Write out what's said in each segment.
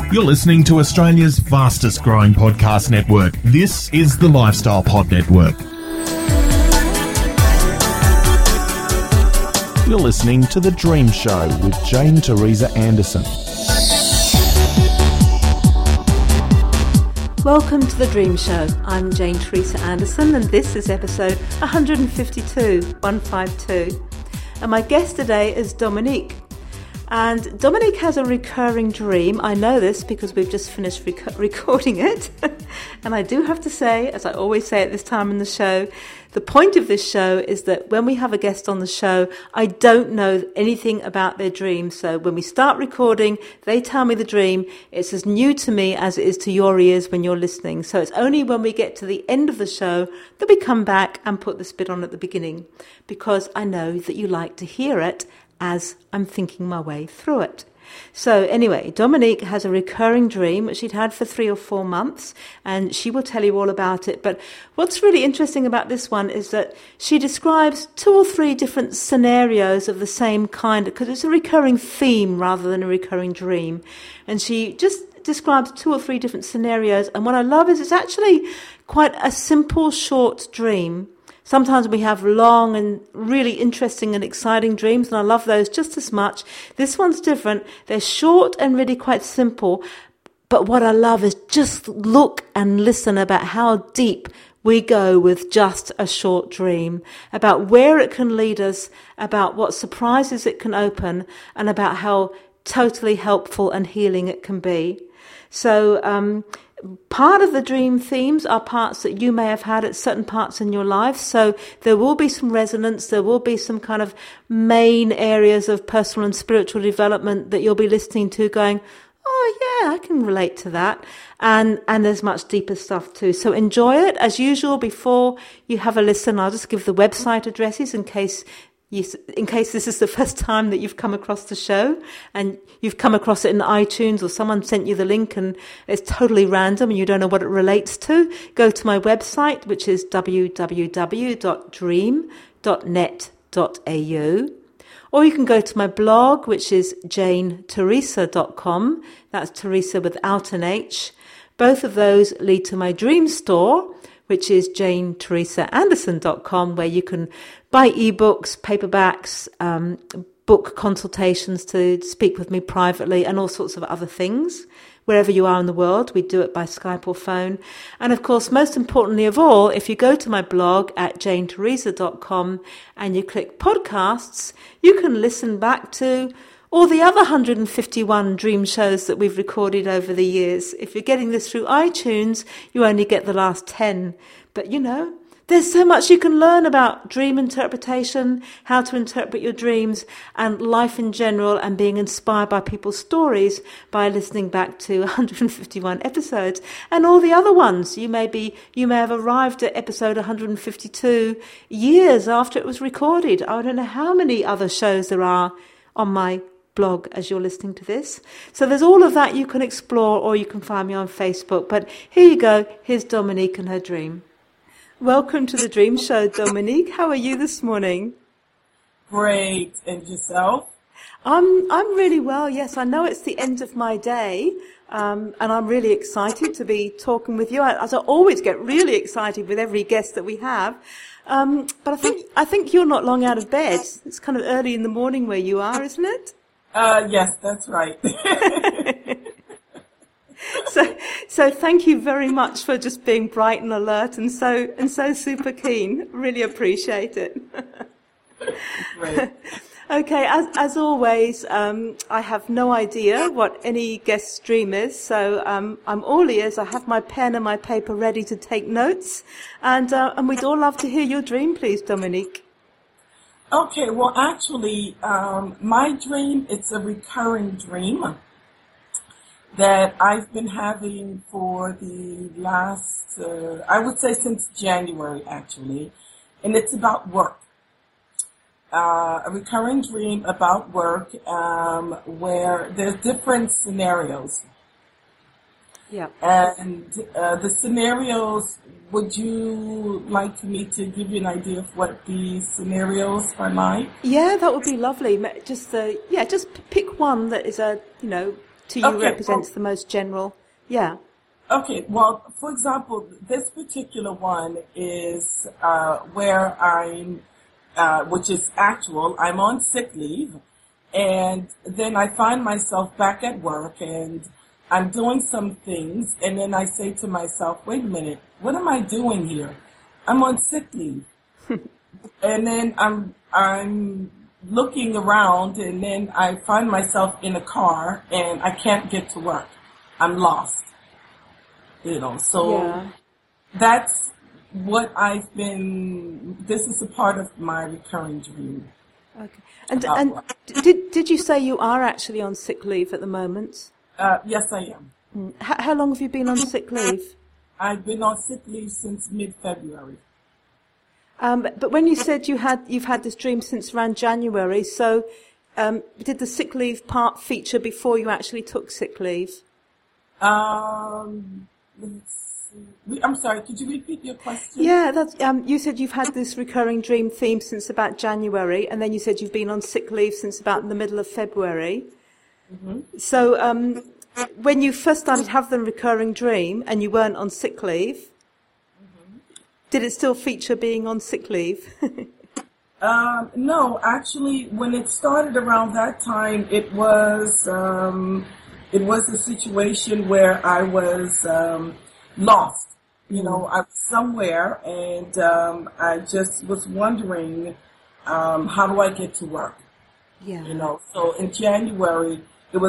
You're listening to Australia's fastest growing podcast network. This is the Lifestyle Pod Network. You're listening to The Dream Show with Jane Teresa Anderson. Welcome to The Dream Show. I'm Jane Teresa Anderson and this is episode 152. And my guest today is Dominique. And Dominique has a recurring dream. I know this because we've just finished recording it. And I do have to say, as I always say at this time in the show, the point of this show is that when we have a guest on the show, I don't know anything about their dream. So when we start recording, they tell me the dream. It's as new to me as it is to your ears when you're listening. So it's only when we get to the end of the show that we come back and put this bit on at the beginning, because I know that you like to hear it as I'm thinking my way through it. So anyway, Dominique has a recurring dream which she'd had for 3 or 4 months, and she will tell you all about it. But what's really interesting about this one is that she describes 2 or 3 different scenarios of the same kind, because it's a recurring theme rather than a recurring dream. And she just describes 2 or 3 different scenarios. And what I love is it's actually quite a simple, short dream. Sometimes we have long and really interesting and exciting dreams, and I love those just as much. This one's different. They're short and really quite simple. But what I love is just look and listen about how deep we go with just a short dream, about where it can lead us, about what surprises it can open, and about how totally helpful and healing it can be. So, part of the dream themes are parts that you may have had at certain parts in your life. So there will be some resonance. There will be some kind of main areas of personal and spiritual development that you'll be listening to going, oh yeah, I can relate to that. And there's much deeper stuff too. So enjoy it. As usual, before you have a listen, I'll just give the website addresses in case this is the first time that you've come across the show and you've come across it in iTunes or someone sent you the link and it's totally random and you don't know what it relates to, go to my website, which is www.dream.net.au. Or you can go to my blog, which is janeteresa.com. That's Teresa without an H. Both of those lead to my dream store, which is janeteresaanderson.com, where you can buy ebooks, paperbacks, book consultations to speak with me privately, and all sorts of other things. Wherever you are in the world, we do it by Skype or phone. And of course, most importantly of all, if you go to my blog at janeteresa.com and you click podcasts, you can listen back to all the other 151 dream shows that we've recorded over the years. If you're getting this through iTunes, you only get the last 10. But you know, there's so much you can learn about dream interpretation, how to interpret your dreams, and life in general, and being inspired by people's stories by listening back to 151 episodes. And all the other ones, you may have arrived at episode 152 years after it was recorded. I don't know how many other shows there are on my blog as you're listening to this. So there's all of that you can explore, or you can find me on Facebook. But here you go. Here's Dominique and her dream. Welcome to the Dream Show, Dominique. How are you this morning? Great. And yourself? I'm really well. Yes, I know it's the end of my day, and I'm really excited to be talking with you. As I always get really excited with every guest that we have. But I think you're not long out of bed. It's kind of early in the morning where you are, isn't it? Yes, that's right. So thank you very much for just being bright and alert and so super keen. Really appreciate it. Great. Okay, as always, I have no idea what any guest's dream is, so I'm all ears. I have my pen and my paper ready to take notes, and we'd all love to hear your dream, please, Dominique. Okay, well, actually, my dream, it's a recurring dream that I've been having for the last, I would say since January, actually, and it's about work. A recurring dream about work where there's different scenarios. Yeah. And the scenarios, would you like me to give you an idea of what the scenarios are like? Yeah, that would be lovely. Just pick one that is to you Okay, represents the most general? Yeah. Okay, well, for example, this particular one is where which is actual, I'm on sick leave, and then I find myself back at work, and I'm doing some things, and then I say to myself, wait a minute, what am I doing here? I'm on sick leave. And then I'm looking around, and then I find myself in a car, and I can't get to work. I'm lost. So that's what this is a part of my recurring dream. Okay. And did you say you are actually on sick leave at the moment? Yes, I am. How long have you been on sick leave? I've been on sick leave since mid-February. But when you said you've had this dream since around January, so did the sick leave part feature before you actually took sick leave? I'm sorry, could you repeat your question? Yeah, that's, you said you've had this recurring dream theme since about January, and then you said you've been on sick leave since about the middle of February. Mm-hmm. So when you first started to have the recurring dream and you weren't on sick leave, mm-hmm. did it still feature being on sick leave? No, actually, when it started around that time, it was a situation where I was lost. I was somewhere, and I just was wondering, how do I get to work? Yeah. So in January,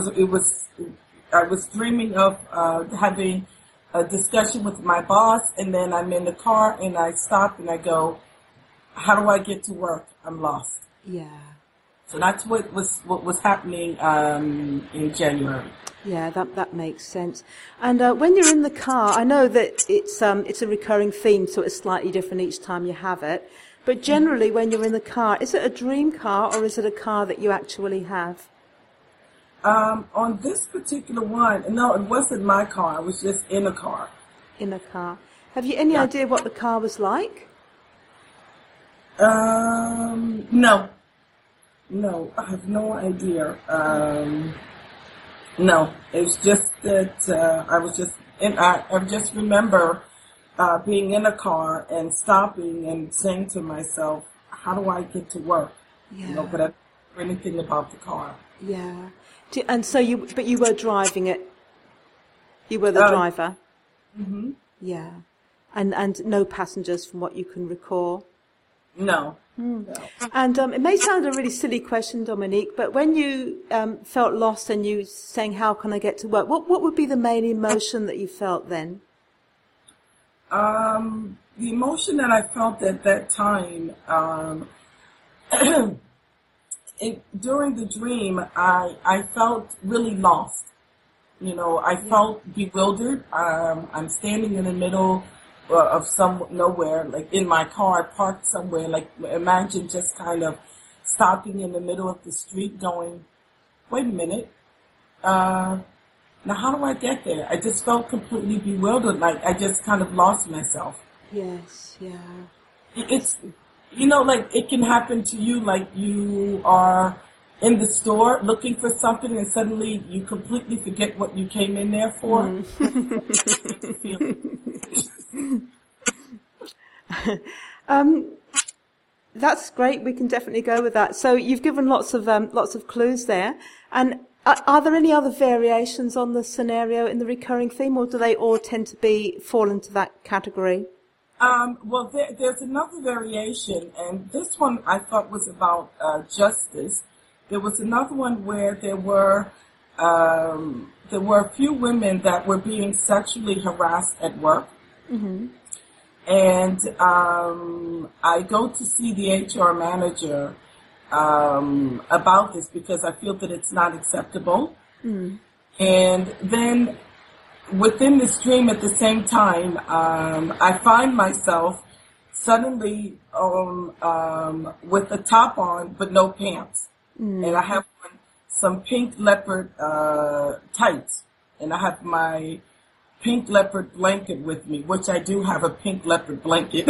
I was dreaming of having a discussion with my boss, and then I'm in the car, and I stop and I go, how do I get to work? I'm lost. Yeah. So that's what was happening in January. Yeah, that makes sense. And when you're in the car, I know that it's a recurring theme, so it's slightly different each time you have it. But generally, when you're in the car, is it a dream car or is it a car that you actually have? On this particular one, no, it wasn't my car. I was just in a car. In a car. Have you any idea what the car was like? No. No, I have no idea. No, it's just that I just remember being in a car and stopping and saying to myself, how do I get to work? Yeah. But I don't know anything about the car. Yeah. And so you were driving it. You were the driver. Mm-hmm. Yeah. And no passengers from what you can recall. No. No. And it may sound a really silly question, Dominique, but when you felt lost and you saying, how can I get to work, what would be the main emotion that you felt then? The emotion that I felt at that time, during the dream, I felt really lost. I felt bewildered. I'm standing in the middle of nowhere, like in my car, parked somewhere. Like imagine just kind of stopping in the middle of the street, going, "Wait a minute, now how do I get there?" I just felt completely bewildered, like I just kind of lost myself. Yes, yeah. It's like it can happen to you, like you are in the store looking for something and suddenly you completely forget what you came in there for. That's great. We can definitely go with that. So you've given lots of clues there. And are there any other variations on the scenario in the recurring theme, or do they all tend to fall into that category? Well, there's another variation, and this one I thought was about justice. There was another one where there were a few women that were being sexually harassed at work. Mm-hmm. And I go to see the HR manager about this because I feel that it's not acceptable. Mm. And then within this dream at the same time, I find myself suddenly with a top on but no pants. Mm. And I have some pink leopard tights, and I have my pink leopard blanket with me, which I do have a pink leopard blanket.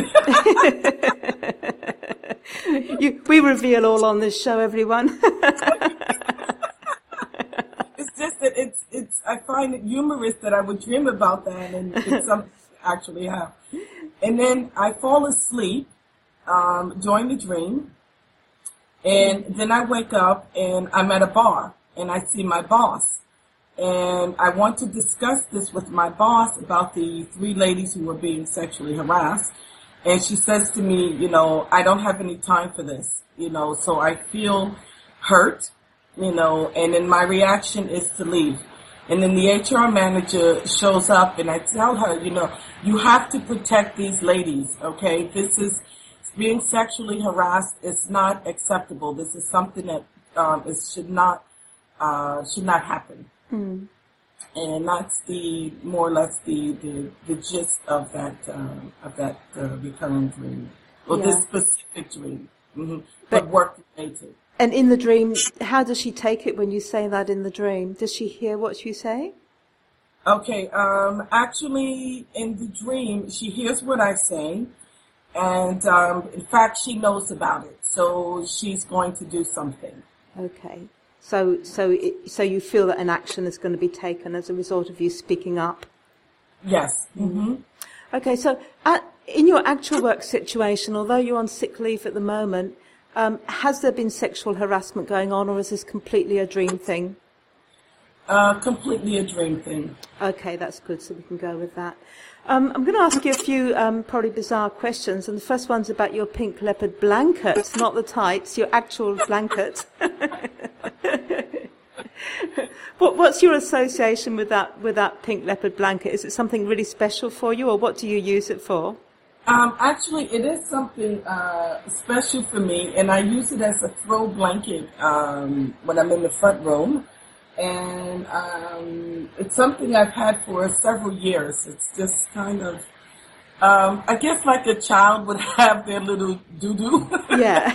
We reveal all on this show, everyone. It's just that find it humorous that I would dream about that, and it's something I actually have. And then I fall asleep during the dream, and then I wake up and I'm at a bar and I see my boss. And I want to discuss this with my boss about the 3 ladies who were being sexually harassed. And she says to me, I don't have any time for this, so I feel hurt, and then my reaction is to leave. And then the HR manager shows up and I tell her, you have to protect these ladies, okay? This is being sexually harassed. It's not acceptable. This is something that should not happen. Mm. And that's more or less the gist of that recurring dream, or this specific dream, but work related. And in the dream, how does she take it when you say that in the dream? Does she hear what you say? Okay, actually, in the dream, she hears what I say, and in fact, she knows about it, so she's going to do something. Okay. So you feel that an action is going to be taken as a result of you speaking up? Yes. Mm-hmm. Okay, so in your actual work situation, although you're on sick leave at the moment, has there been sexual harassment going on, or is this completely a dream thing? Completely a dream thing. Okay, that's good, so we can go with that. I'm going to ask you a few probably bizarre questions, and the first one's about your pink leopard blanket, not the tights, your actual blanket. What's your association with that pink leopard blanket? Is it something really special for you, or what do you use it for? Actually, it is something special for me, and I use it as a throw blanket when I'm in the front room. And it's something I've had for several years. It's just kind of, I guess like a child would have their little doo-doo. Yeah.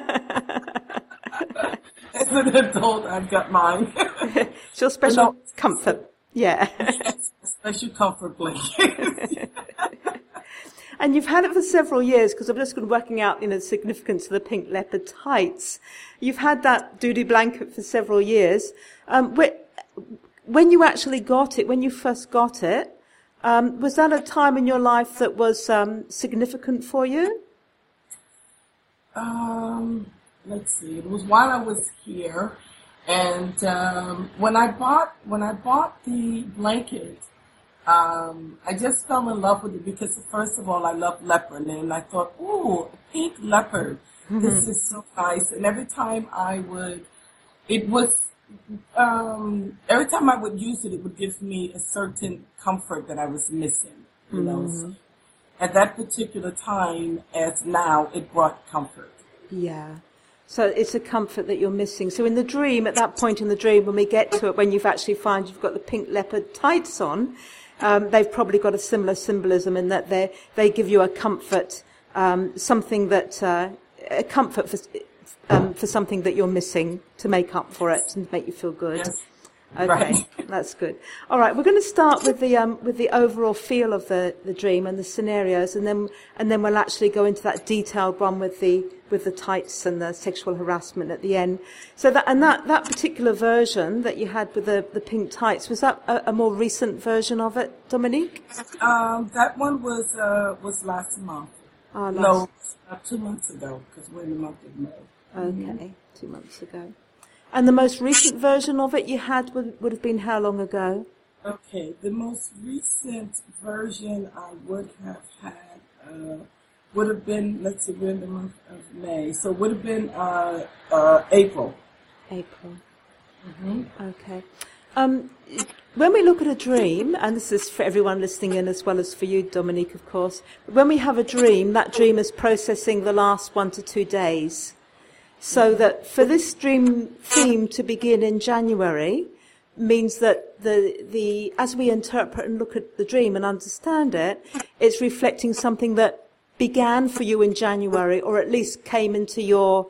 As an adult, I've got mine. It's your special comfort. Yeah. Yes, a special comfort blanket. And you've had it for several years, because I've just been working out, the significance of the pink leopard tights. You've had that doo-doo blanket for several years. When you actually got it, when you first got it, was that a time in your life that was significant for you? Let's see. It was while I was here, and when I bought the blanket, I just fell in love with it because, first of all, I love leopard, and I thought, ooh, a pink leopard. Mm-hmm. This is so nice. And every time I would use it, it would give me a certain comfort that I was missing, you know. So at that particular time, as now, it brought comfort. Yeah. So it's a comfort that you're missing. So in the dream, at that point in the dream, when we get to it, when you've actually found you've got the pink leopard tights on, they've probably got a similar symbolism in that they give you a comfort, something that a comfort for something that you're missing to make up for it and make you feel good. Yes. Okay, right. That's good. All right, we're going to start with the overall feel of the dream and the scenarios, and then we'll actually go into that detailed one with the tights and the sexual harassment at the end. So that particular version that you had with the pink tights, was that a more recent version of it, Dominique? That one was last month. No, 2 months ago, because we're in the month of May. Okay, 2 months ago. And the most recent version of it you had would have been how long ago? Okay, the most recent version I would have had would have been, let's see, we're in the month of May, so it would have been April. April. Mm-hmm. Okay. When we look at a dream, and this is for everyone listening in as well as for you, Dominique, of course, when we have a dream, that dream is processing the last 1 to 2 days. So that for this dream theme to begin in January means that the as we interpret and look at the dream and understand it, it's reflecting something that began for you in January, or at least came into your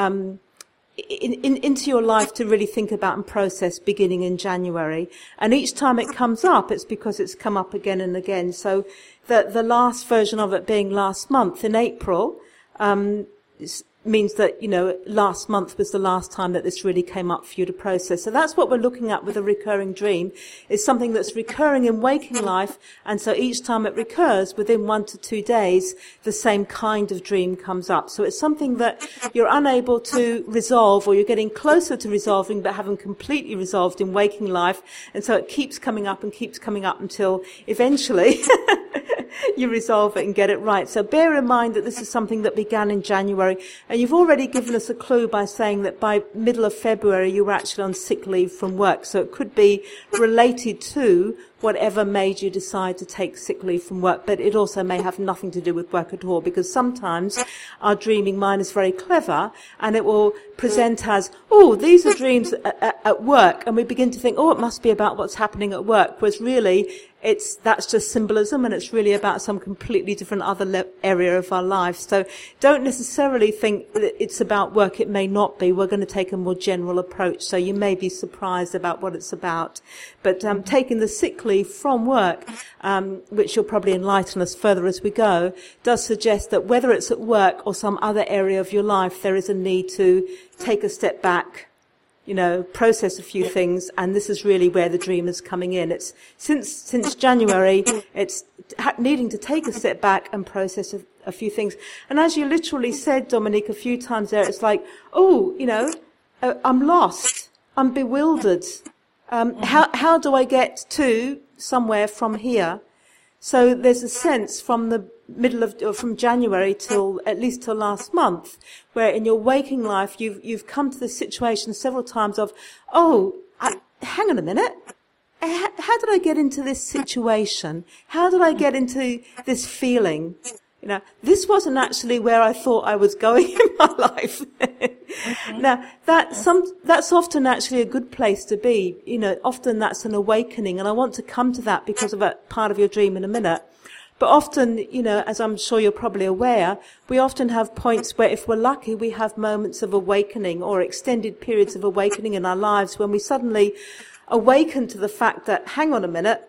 into your life to really think about and process beginning in January. And each time it comes up, it's because it's come up again and again. So the last version of it being last month in April, means that, last month was the last time that this really came up for you to process. So that's what we're looking at with a recurring dream, is something that's recurring in waking life, and so each time it recurs, within 1 to 2 days, the same kind of dream comes up. So it's something that you're unable to resolve, or you're getting closer to resolving but haven't completely resolved in waking life, and so it keeps coming up until eventually you resolve it and get it right. So bear in mind that this is something that began in January, and you've already given us a clue by saying that by middle of February you were actually on sick leave from work. So it could be related to whatever made you decide to take sick leave from work, but it also may have nothing to do with work at all, because sometimes our dreaming mind is very clever and it will present as, oh, these are dreams at work, and we begin to think, oh, it must be about what's happening at work, whereas really that's just symbolism, and it's really about some completely different other area of our life. So don't necessarily think that it's about work. It may not be. We're going to take a more general approach, so you may be surprised about what it's about. But taking the sick leave from work, which you'll probably enlighten us further as we go, does suggest that whether it's at work or some other area of your life, there is a need to take a step back, process a few things, and this is really where the dream is coming in. It's since January, it's needing to take a step back and process a few things. And as you literally said, Dominique, a few times there, it's like, oh, I'm lost, I'm bewildered. How do I get to somewhere from here? So there's a sense from the from January till last month, where in your waking life you've come to the situation several times of, hang on a minute, how did I get into this situation? How did I get into this feeling? This wasn't actually where I thought I was going in my life. Now, that's often actually a good place to be. Often that's an awakening, and I want to come to that because of a part of your dream in a minute. But often, as I'm sure you're probably aware, we often have points where, if we're lucky, we have moments of awakening or extended periods of awakening in our lives when we suddenly awaken to the fact that, hang on a minute,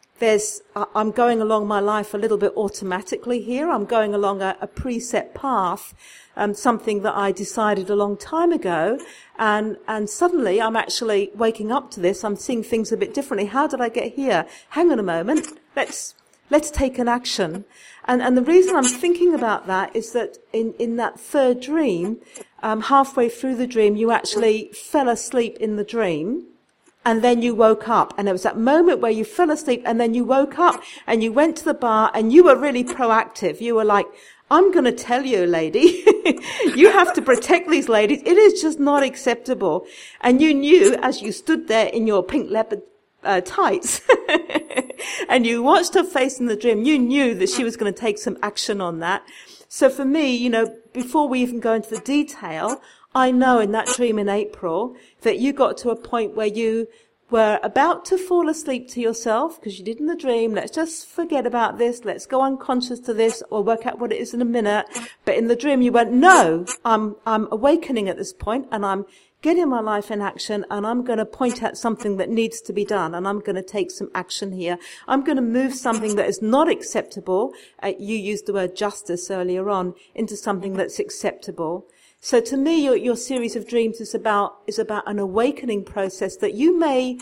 I'm going along my life a little bit automatically here. I'm going along a preset path, something that I decided a long time ago, and suddenly I'm actually waking up to this. I'm seeing things a bit differently. How did I get here? Hang on a moment. Let's take an action. And the reason I'm thinking about that is that in that third dream, halfway through the dream, you actually fell asleep in the dream. And then you woke up, and it was that moment where you fell asleep and then you woke up and you went to the bar and you were really proactive. You were like, I'm going to tell you, lady, you have to protect these ladies. It is just not acceptable. And you knew, as you stood there in your pink leopard tights and you watched her face in the dream, you knew that she was going to take some action on that. So for me, before we even go into the detail, I know in that dream in April that you got to a point where you were about to fall asleep to yourself, because you did in the dream, let's just forget about this, let's go unconscious to this, or work out what it is in a minute. But in the dream you went, no, I'm awakening at this point, and I'm getting my life in action, and I'm going to point at something that needs to be done, and I'm going to take some action here. I'm going to move something that is not acceptable, you used the word justice earlier on, into something that's acceptable. So to me, your series of dreams is about an awakening process that you may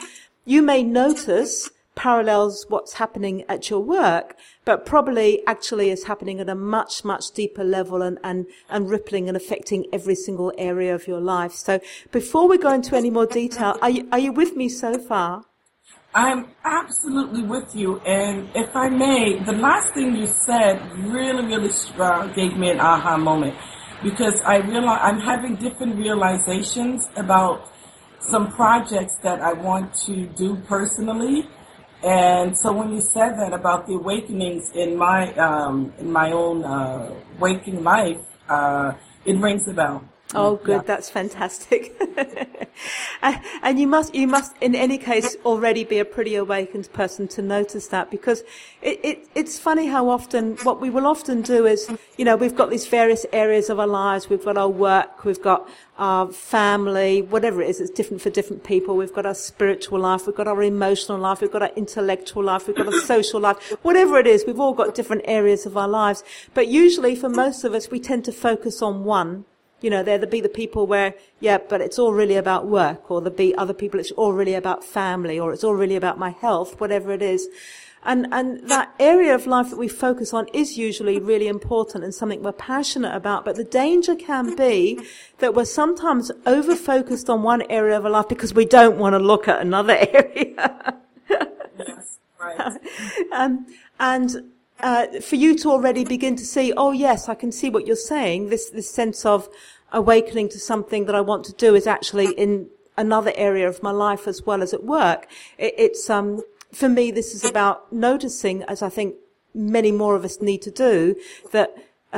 notice parallels what's happening at your work, but probably actually is happening at a much, much deeper level and rippling and affecting every single area of your life. So before we go into any more detail, are you with me so far? I'm absolutely with you. And if I may, the last thing you said really, really gave me an aha moment. Because I realize I'm having different realizations about some projects that I want to do personally. And so when you said that about the awakenings in my own waking life, it rings a bell. Oh, good. Yeah. That's fantastic. And you must, in any case, already be a pretty awakened person to notice that, because it's funny how often, what we will often do is, we've got these various areas of our lives. We've got our work, we've got our family, whatever it is, it's different for different people. We've got our spiritual life, we've got our emotional life, we've got our intellectual life, we've got our social life, whatever it is, we've all got different areas of our lives. But usually for most of us, we tend to focus on one. You know, there'll be the people where, yeah, but it's all really about work, or there'll be other people, it's all really about family, or it's all really about my health, whatever it is. And that area of life that we focus on is usually really important and something we're passionate about. But the danger can be that we're sometimes over-focused on one area of our life because we don't want to look at another area. Yes, right. For you to already begin to see, oh yes, I can see what you're saying. This sense of awakening to something that I want to do is actually in another area of my life as well as at work. For me, this is about noticing, as I think many more of us need to do, that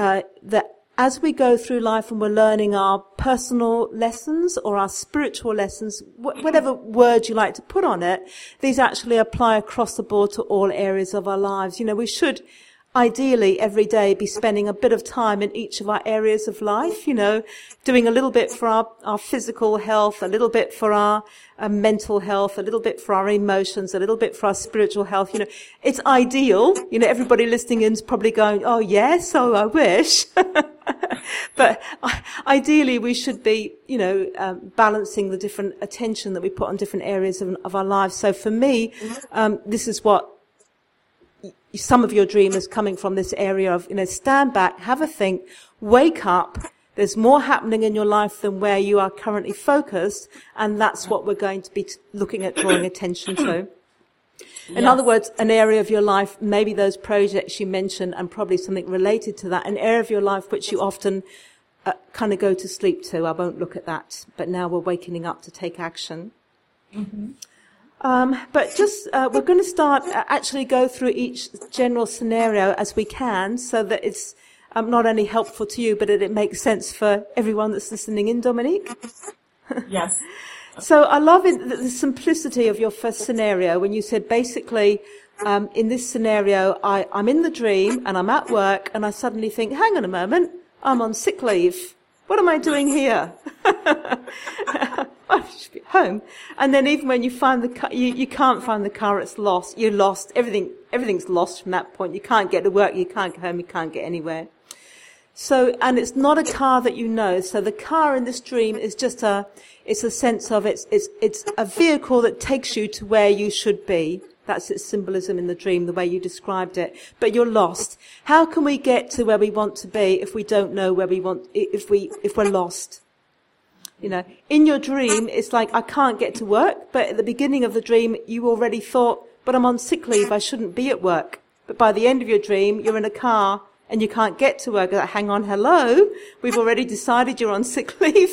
as we go through life and we're learning our personal lessons or our spiritual lessons, whatever word you like to put on it, these actually apply across the board to all areas of our lives. You know, we should ideally every day be spending a bit of time in each of our areas of life, you know, doing a little bit for our physical health, a little bit for our mental health, a little bit for our emotions, a little bit for our spiritual health. You know, it's ideal. You know, everybody listening in is probably going, oh yes, oh I wish. But ideally we should be, you know, balancing the different attention that we put on different areas of our lives. So for me, this is what some of your dream is coming from, this area of, you know, stand back, have a think, wake up. There's more happening in your life than where you are currently focused, and that's what we're going to be looking at drawing attention to. In other words, an area of your life, maybe those projects you mentioned and probably something related to that, an area of your life which you often kind of go to sleep to. I won't look at that, but now we're waking up to take action. Mm-hmm. But just, we're going to start, actually go through each general scenario as we can so that it's not only helpful to you, but it makes sense for everyone that's listening in, Dominique. Yes. So I love the simplicity of your first scenario when you said basically, in this scenario, I'm in the dream and I'm at work and I suddenly think, hang on a moment, I'm on sick leave. What am I doing here? I should be home. And then even when you find the car, you can't find the car, it's lost. You're lost. Everything's lost from that point. You can't get to work, you can't get home, you can't get anywhere. So, and it's not a car that you know. So the car in this dream is just it's a sense of it's a vehicle that takes you to where you should be. That's its symbolism in the dream, the way you described it. But you're lost. How can we get to where we want to be if we don't know where we want, if we're lost? You know, in your dream, it's like, I can't get to work. But at the beginning of the dream, you already thought, but I'm on sick leave, I shouldn't be at work. But by the end of your dream, you're in a car and you can't get to work. Like, hang on, hello, we've already decided you're on sick leave.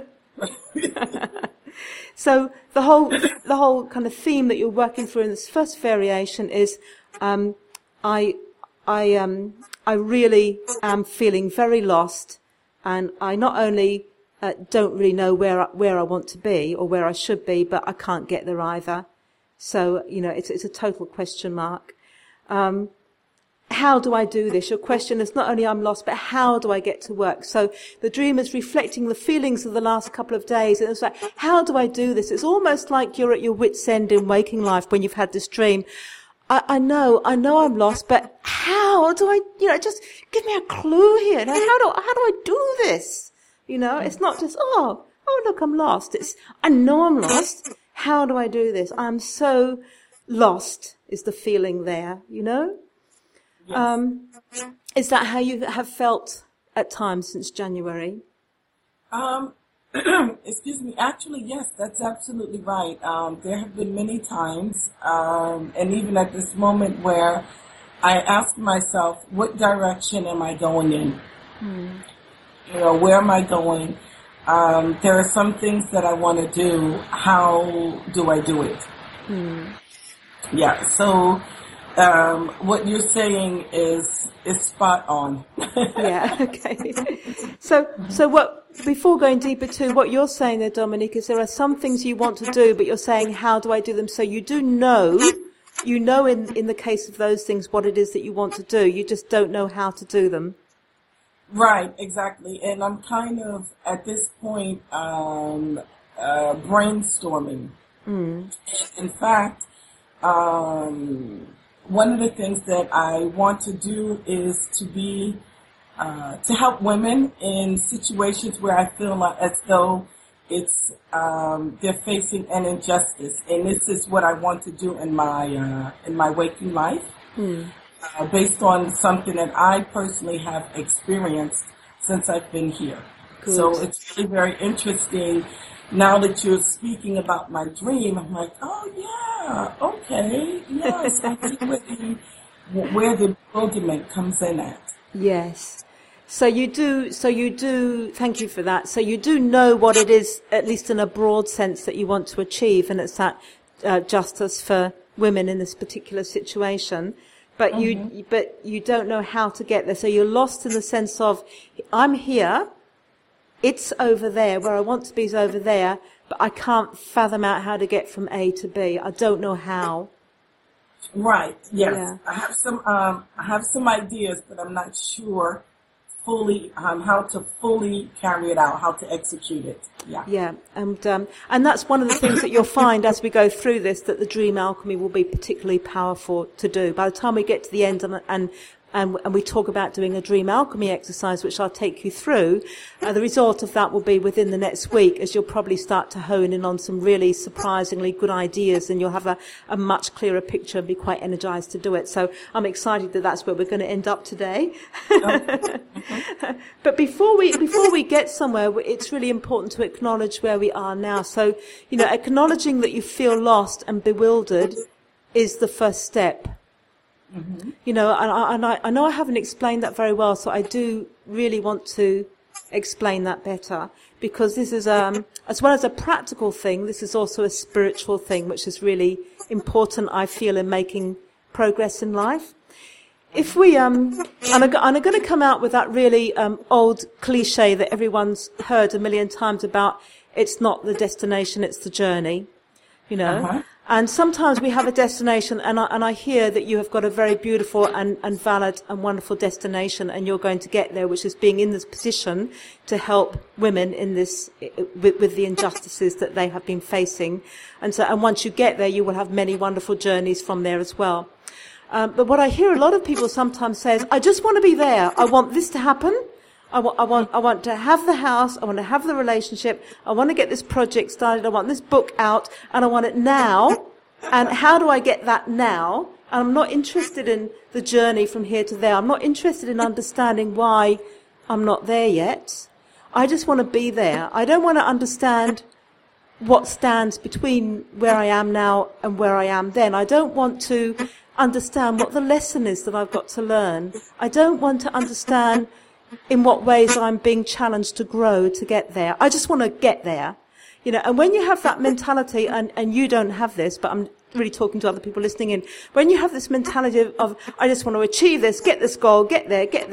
So the whole kind of theme that you're working through in this first variation is, I really am feeling very lost, and I not only don't really know where I want to be or where I should be, but I can't get there either. So, you know, it's a total question mark. How do I do this? Your question is not only I'm lost, but how do I get to work? So the dream is reflecting the feelings of the last couple of days. And it's like, how do I do this? It's almost like you're at your wit's end in waking life when you've had this dream. I know I'm lost, but how do I, you know, just give me a clue here. Now, how do I do this? You know, it's not just, oh, look, I'm lost. It's, I know I'm lost. How do I do this? I'm so lost is the feeling there, you know? Yes. Is that how you have felt at times since January? Excuse me. Actually, yes, that's absolutely right. There have been many times, and even at this moment where I ask myself, what direction am I going in? You know, where am I going? There are some things that I want to do. How do I do it? Yeah, so what you're saying is spot on. Yeah, okay. So before going deeper to what you're saying there, Dominique, is there are some things you want to do, but you're saying, how do I do them? So you do know, in the case of those things what it is that you want to do. You just don't know how to do them. Right, exactly. And I'm kind of, at this point, brainstorming. In fact, one of the things that I want to do is to be to help women in situations where I feel like as though it's they're facing an injustice, and this is what I want to do in my waking life, based on something that I personally have experienced since I've been here. Good. So it's really very interesting. Now that you're speaking about my dream, I'm like, oh yeah, okay, yes, I see where the bewilderment comes in at. Yes. So you do, thank you for that. So you do know what it is, at least in a broad sense, that you want to achieve, and it's that justice for women in this particular situation. But you don't know how to get there. So you're lost in the sense of, I'm here, it's over there, where I want to be is over there, but I can't fathom out how to get from A to B. I don't know how. Right. Yes. Yeah. I have some ideas, but I'm not sure fully how to fully carry it out, how to execute it. Yeah. Yeah. And that's one of the things that you'll find as we go through this, that the dream alchemy will be particularly powerful to do. By the time we get to the end and we talk about doing a dream alchemy exercise, which I'll take you through, the result of that will be within the next week, as you'll probably start to hone in on some really surprisingly good ideas, and you'll have a much clearer picture and be quite energized to do it. So I'm excited that that's where we're going to end up today. But before we get somewhere, it's really important to acknowledge where we are now. So, acknowledging that you feel lost and bewildered is the first step. Mm-hmm. I know I haven't explained that very well, so I do really want to explain that better, because this is, as well as a practical thing, this is also a spiritual thing, which is really important, I feel, in making progress in life. If we, and I'm going to come out with that really old cliche that everyone's heard a million times about, it's not the destination, it's the journey, Uh-huh. And sometimes we have a destination, and I hear that you have got a very beautiful and valid and wonderful destination, and you're going to get there, which is being in this position to help women in this with the injustices that they have been facing. And once you get there, you will have many wonderful journeys from there as well. But what I hear a lot of people sometimes say is, I just want to be there. I want this to happen. I want to have the house. I want to have the relationship. I want to get this project started. I want this book out, and I want it now. And how do I get that now? And I'm not interested in the journey from here to there. I'm not interested in understanding why I'm not there yet. I just want to be there. I don't want to understand what stands between where I am now and where I am then. I don't want to understand what the lesson is that I've got to learn. I don't want to understand in what ways I'm being challenged to grow to get there. I just want to get there. And when you have that mentality, and you don't have this, but I'm really talking to other people listening in, when you have this mentality of I just want to achieve this, get this goal, get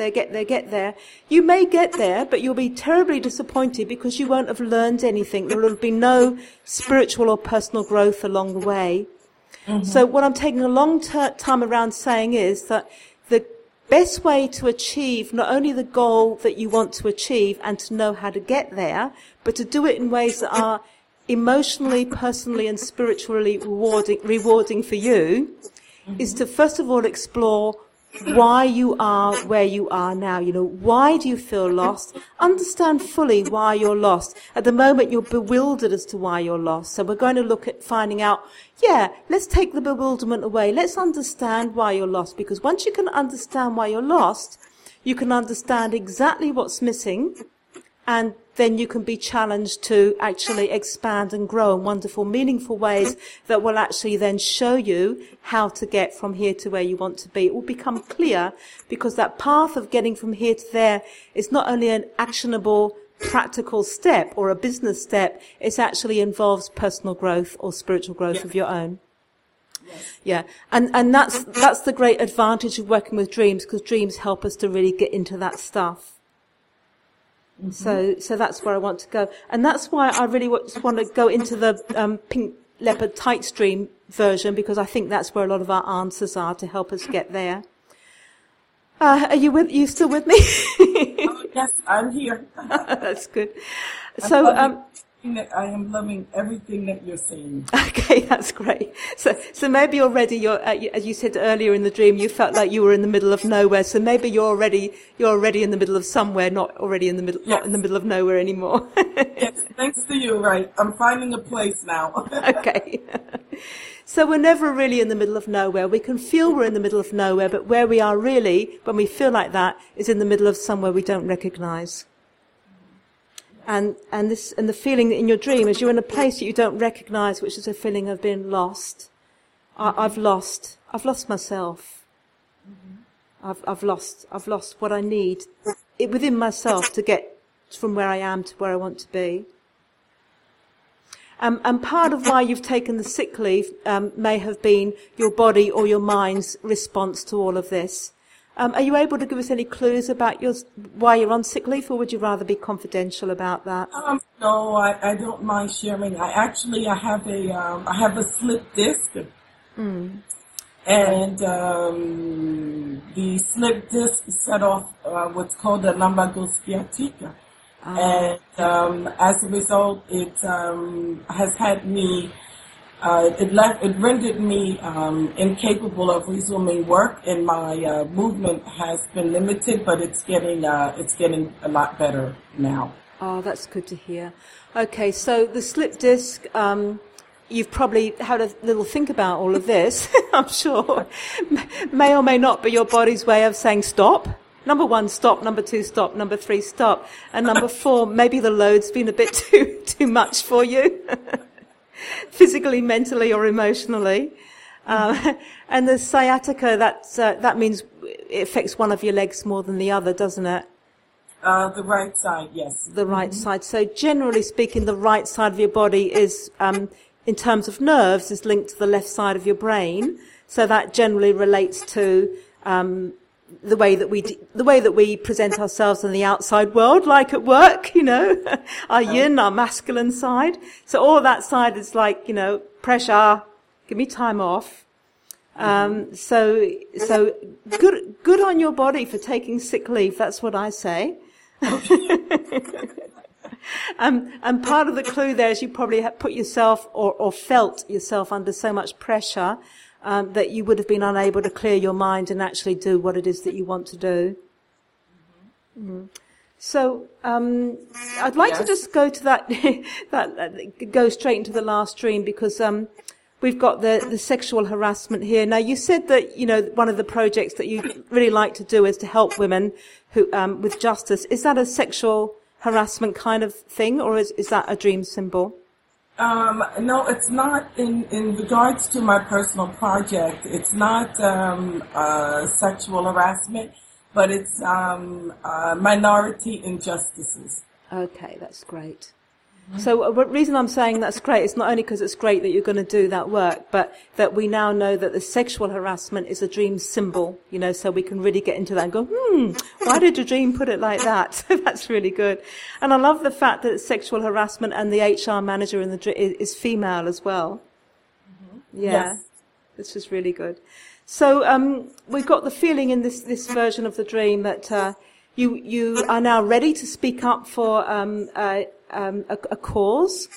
there, you may get there, but you'll be terribly disappointed because you won't have learned anything. There will have been no spiritual or personal growth along the way. Mm-hmm. So what I'm taking a long time around saying is that the best way to achieve not only the goal that you want to achieve and to know how to get there, but to do it in ways that are emotionally, personally, and spiritually rewarding for you, is to first of all explore why you are where you are now. Why do you feel lost? Understand fully why you're lost. At the moment, you're bewildered as to why you're lost. So we're going to look at finding out, let's take the bewilderment away. Let's understand why you're lost, because once you can understand why you're lost, you can understand exactly what's missing, and then you can be challenged to actually expand and grow in wonderful, meaningful ways that will actually then show you how to get from here to where you want to be. It will become clear, because that path of getting from here to there is not only an actionable, practical step or a business step, it actually involves personal growth or spiritual growth of your own. Yeah. And that's the great advantage of working with dreams, because dreams help us to really get into that stuff. Mm-hmm. So that's where I want to go. And that's why I really just want to go into the Pink Leopard Tights dream version, because I think that's where a lot of our answers are to help us get there. Are you still with me? Yes, I'm here. That's good. So, I am loving everything that you're saying. Okay, that's great. So maybe already as you said earlier in the dream, you felt like you were in the middle of nowhere. So maybe you're already in the middle of somewhere, not already in the middle, not in the middle of nowhere anymore. Yes, thanks to you, right? I'm finding a place now. Okay. So we're never really in the middle of nowhere. We can feel we're in the middle of nowhere, but where we are really, when we feel like that, is in the middle of somewhere we don't recognize. And the feeling in your dream is you're in a place that you don't recognize, which is a feeling of being lost. I've lost myself. I've lost what I need within myself to get from where I am to where I want to be. And part of why you've taken the sick leave may have been your body or your mind's response to all of this. Are you able to give us any clues about why you're on sick leave, or would you rather be confidential about that? No, I don't mind sharing. I have a slip disc, and the slip disc set off what's called a lumbago sciatica. And as a result, it has had me. It rendered me incapable of resuming work, and my movement has been limited. But it's getting a lot better now. Oh, that's good to hear. Okay, so the slip disc. You've probably had a little think about all of this. I'm sure, may or may not be your body's way of saying stop. Number 1, stop. Number 2, stop. Number 3, stop. And number 4, maybe the load's been a bit too much for you, physically, mentally, or emotionally. And the sciatica, that means it affects one of your legs more than the other, doesn't it? The right side, yes. The right side. So generally speaking, the right side of your body is, in terms of nerves, is linked to the left side of your brain. So that generally relates to the way that we present ourselves in the outside world, like at work, our yin, our masculine side. So all that side is like, pressure, give me time off. So good on your body for taking sick leave. That's what I say. And part of the clue there is you probably have put yourself or felt yourself under so much pressure that you would have been unable to clear your mind and actually do what it is that you want to do. Mm-hmm. So I'd like to just go to that go straight into the last dream, because we've got the sexual harassment here. Now, you said that one of the projects that you really like to do is to help women who with justice. Is that a sexual harassment kind of thing, or is that a dream symbol? No, it's not. In regards to my personal project, it's not sexual harassment, but it's minority injustices. Okay, that's great. So the reason I'm saying that's great is not only because it's great that you're going to do that work, but that we now know that the sexual harassment is a dream symbol, so we can really get into that and go, why did your dream put it like that? That's really good. And I love the fact that it's sexual harassment and the HR manager in the dream is female as well. Mm-hmm. Yeah. Yes. This is really good. So we've got the feeling in this version of the dream that you are now ready to speak up for a cause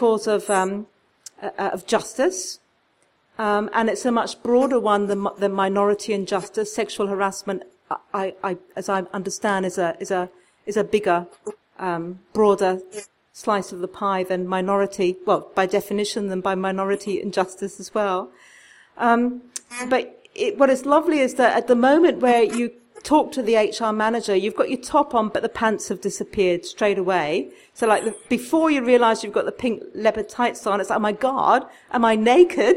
of justice, and it's a much broader one than minority injustice. Sexual harassment, as I understand, is a bigger, broader slice of the pie than minority. Well, by definition, than by minority injustice as well. But what is lovely is that at the moment where you talk to the HR manager, you've got your top on, but the pants have disappeared straight away. So before you realise you've got the pink leopard tights on, it's like, oh my God, am I naked?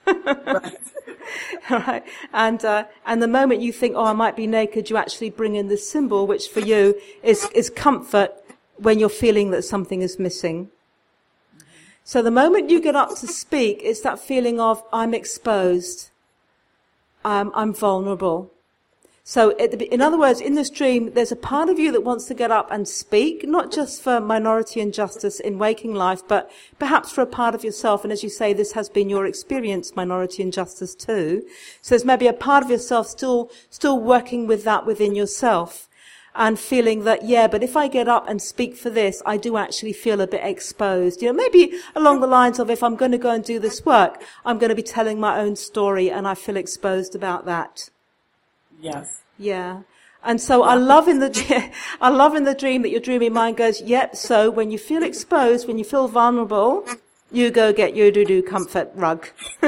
Right. And the moment you think, oh, I might be naked, you actually bring in this symbol, which for you is comfort when you're feeling that something is missing. So the moment you get up to speak, it's that feeling of, I'm exposed. I'm vulnerable. So, in other words, in this dream, there's a part of you that wants to get up and speak, not just for minority injustice in waking life, but perhaps for a part of yourself. And as you say, this has been your experience, minority injustice too. So there's maybe a part of yourself still working with that within yourself. and feeling that, yeah, but if I get up and speak for this, I do actually feel a bit exposed. You know, maybe along the lines of, if I'm going to go and do this work, I'm going to be telling my own story and I feel exposed about that. Yes. Yeah. And so I love in the dream that your dreaming mind goes, yep, so when you feel exposed, when you feel vulnerable, you go get your doo-doo comfort rug.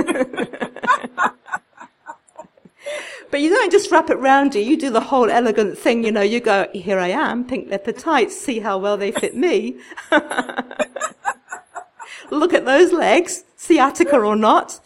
But you don't just wrap it round you. You do the whole elegant thing, you know. You go, here I am, pink leopard tights, see how well they fit me. Look at those legs, sciatica or not.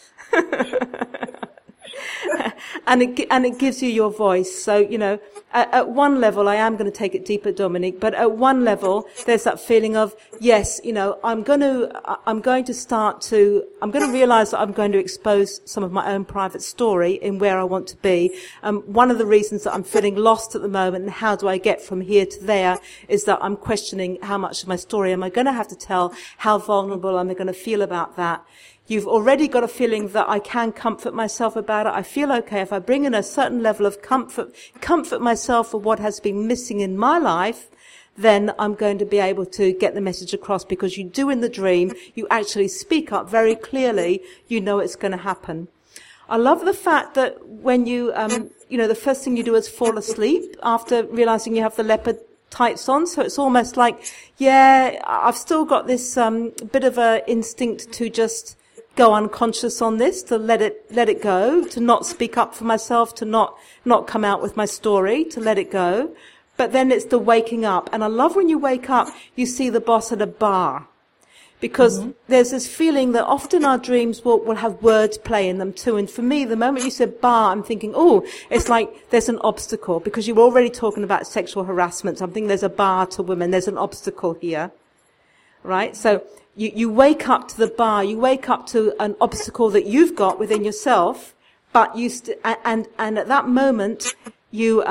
And it gives you your voice. So, you know, at one level, I am going to take it deeper, Dominique, but at one level, there's that feeling of, yes, you know, I'm going to realize that I'm going to expose some of my own private story in where I want to be. One of the reasons that I'm feeling lost at the moment and how do I get from here to there is that I'm questioning how much of my story am I going to have to tell? How vulnerable am I going to feel about that? You've already got a feeling that I can comfort myself about it. I feel okay if I bring in a certain level of comfort myself for what has been missing in my life, then I'm going to be able to get the message across, because you do in the dream, you actually speak up very clearly, you know it's going to happen. I love the fact that when you, the first thing you do is fall asleep after realizing you have the leopard tights on. So it's almost like, yeah, I've still got this bit of a instinct to just go unconscious on this, to let it go, to not speak up for myself, to not come out with my story, to let it go. But then it's the waking up. And I love when you wake up, you see the boss at a bar. Because there's this feeling that often our dreams will have word play in them too. And for me, the moment you said bar, I'm thinking, oh, it's like there's an obstacle, because you were already talking about sexual harassment. So I'm thinking there's a bar to women. There's an obstacle here. Right? So you wake up to the bar, you wake up to an obstacle that you've got within yourself, but and at that moment, you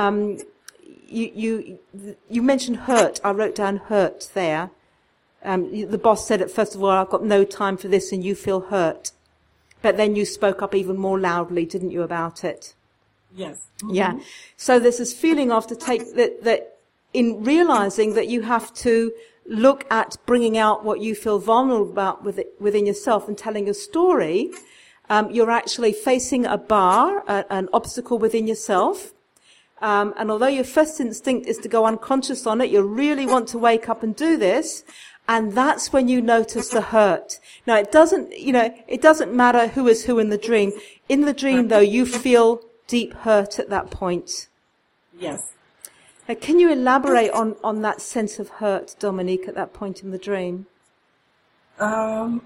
mentioned hurt. I wrote down hurt there. The boss said at first of all, I've got no time for this, and you feel hurt. But then you spoke up even more loudly, didn't you, about it? Yes. Mm-hmm. Yeah. So there's this feeling of that in realizing that you have to look at bringing out what you feel vulnerable about within yourself and telling a story. You're actually facing a bar, an obstacle within yourself. And although your first instinct is to go unconscious on it, you really want to wake up and do this. And that's when you notice the hurt. Now, it doesn't matter who is who in the dream. In the dream, though, you feel deep hurt at that point. Yes. Now, can you elaborate on that sense of hurt, Dominique, at that point in the dream? I